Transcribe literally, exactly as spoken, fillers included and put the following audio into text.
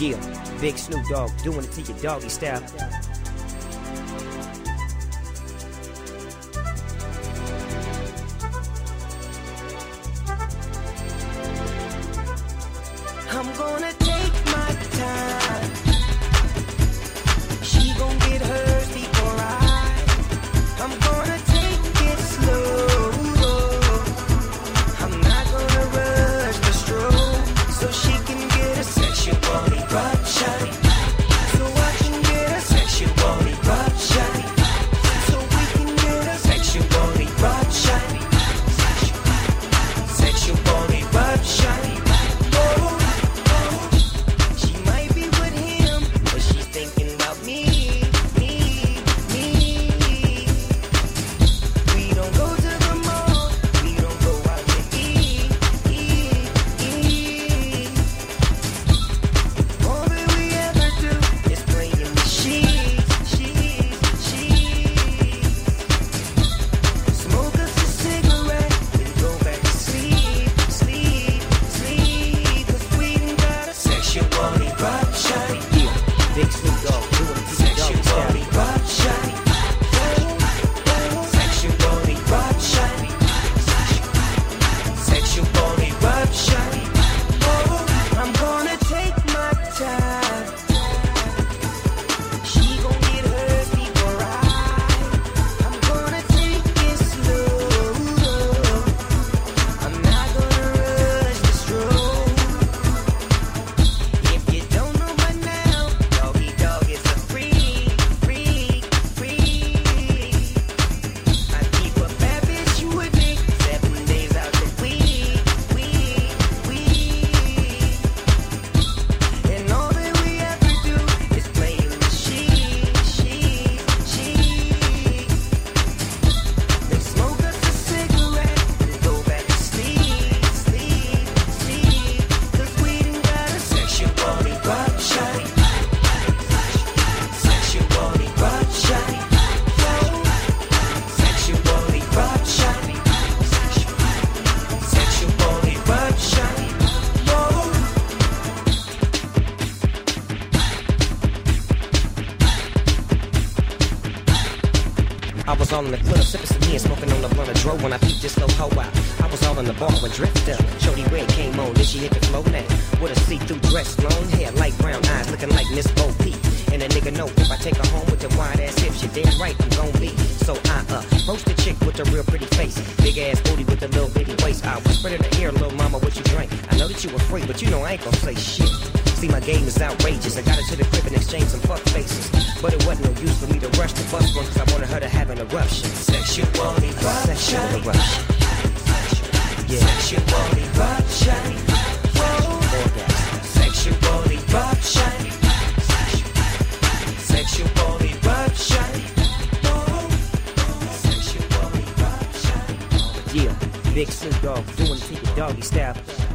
Yeah, Big Snoop Dogg doing it to your doggy style. I'm gonna take my time. She gon' get hers before I. I'm gonna take it slow. I'm not gonna rush the stroke, so she can get a sexual eruption. So I can get a sexual eruption. So we can get a sexual eruption. Sexual eruption. Big Snoop Dogg doing it to your doggy style. Sexual eruption. Sexual eruption. Oh, I'm gonna take my time. She gon' get hers before I. I'm gonna take it slow. I'm not gonna rush the stroke. If you don't know by now, Doggy Dogg is a freak, freak, freak. I keep a bad bitch with me seven days out the week, week, week. And all that we ever do is play in the sheet, sheet, sheet. Then smoke us a cigarette and go back to sleep, sleep, sleep. 'Cause we done got a sexual eruption. Sexual eruption. Sexual eruption. Sexual eruption. Whoa. I was all in the club, sipping some and smoking on the blunt of dro when I peeped this little hoe out. I was all in the bar when Drifter, Shorty Red came on, then she hit the flow now. With a see-through dress, long hair, light brown eyes, looking like Miss Bo Peep. And a nigga know if I take her home with them wide ass hips, you damn right I'm gon' be. So I uh, approached the chick with a real pretty face, big ass booty with a little bitty waist. I whispered in her ear, little mama, what you drink? I know that you were free, but you know I ain't gon' say shit. See, my game is outrageous. I got her to the crib and exchanged some fuck faces. But it wasn't no use for me to rush the bus one, cause I wanted her to have an eruption. Sexual eruption. Sexual eruption. Yeah. Sexual eruption. Orgasm. Sexual eruption. Sexual eruption. Sexual eruption. Yeah, Big Snoop Dogg doing it to your doggy style.